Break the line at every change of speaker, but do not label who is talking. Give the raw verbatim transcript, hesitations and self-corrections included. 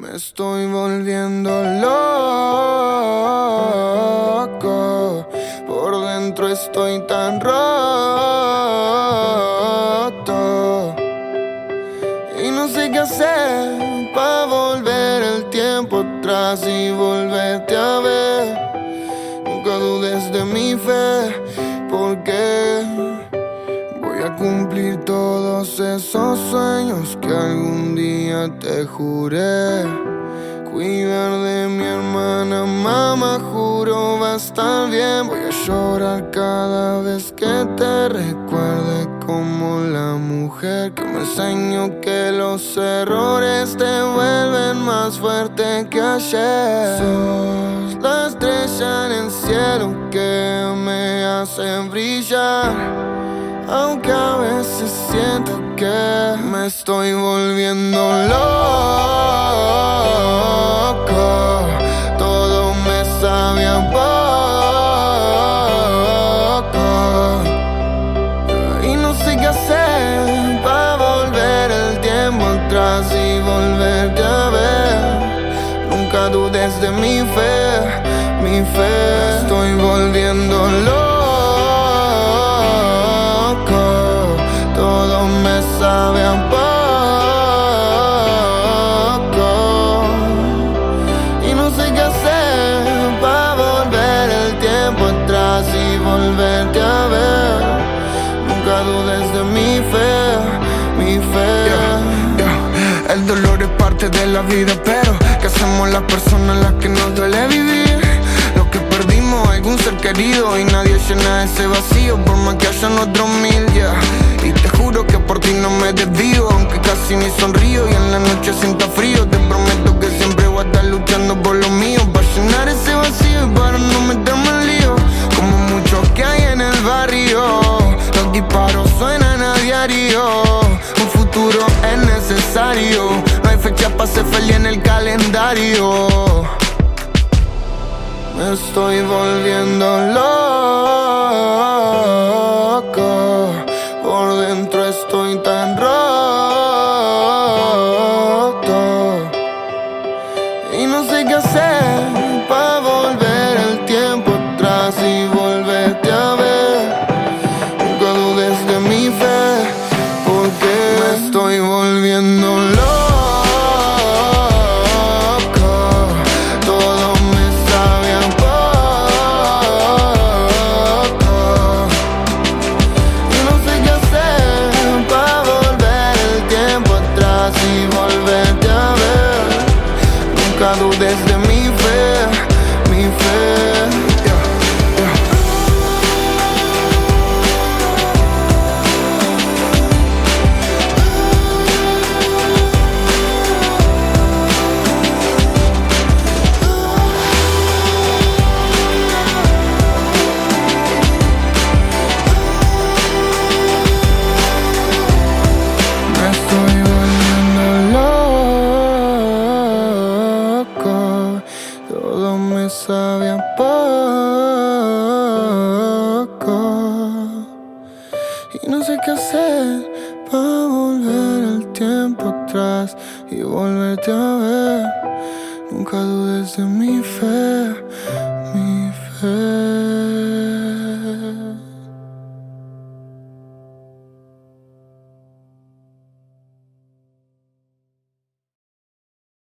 Me estoy volviendo loco. Por dentro estoy tan roto y no sé qué hacer para volver el tiempo atrás y volverte a ver. Nunca dudes de mi fe, porque voy a cumplir todos esos sueños que algún día te juré. Cuidar de mi hermana, mamá, juro va a estar bien. Voy a llorar cada vez que te recuerde como la mujer que me enseñó que los errores te vuelven más fuerte que ayer. Sos la estrella en el cielo que me hace brillar, aunque a veces siento que me estoy volviendo loco. Todo me sabe a poco y no sé qué hacer para volver el tiempo atrás y volverte a ver. Nunca dudes de mi fe, mi fe. Estoy volviendo loco. Sabe a poco y no sé qué hacer para volver el tiempo atrás y volverte a ver. Nunca dudes de mi fe, mi fe. Yeah, yeah. El dolor es parte de la vida, pero ¿qué hacemos las personas a las que nos duele vivir? Lo que perdimos, algún ser querido, y nadie llena ese vacío por más que hayan otros mil, yeah. Y te juro que por ti no me desvío, aunque casi ni sonrío y en la noche sienta frío. Te prometo que siempre voy a estar luchando por lo mío, para llenar ese vacío y para no meterme en lío, como muchos que hay en el barrio. Los disparos suenan a diario, un futuro es necesario. No hay fecha para ser feliz en el calendario. Me estoy volviendo loco. Por dentro estoy tan roto y no sé qué hacer para volver el tiempo atrás y volverte a ver. Nunca dudes de mi fe, porque me estoy volviendo loco. Nunca dudes de mi fe, mi fe. Yeah, yeah. Me estoy volviendo loco. Todo me sabe a poco y no sé qué hacer para volver el tiempo atrás y volverte a ver. Nunca dudes de mi fe, mi fe.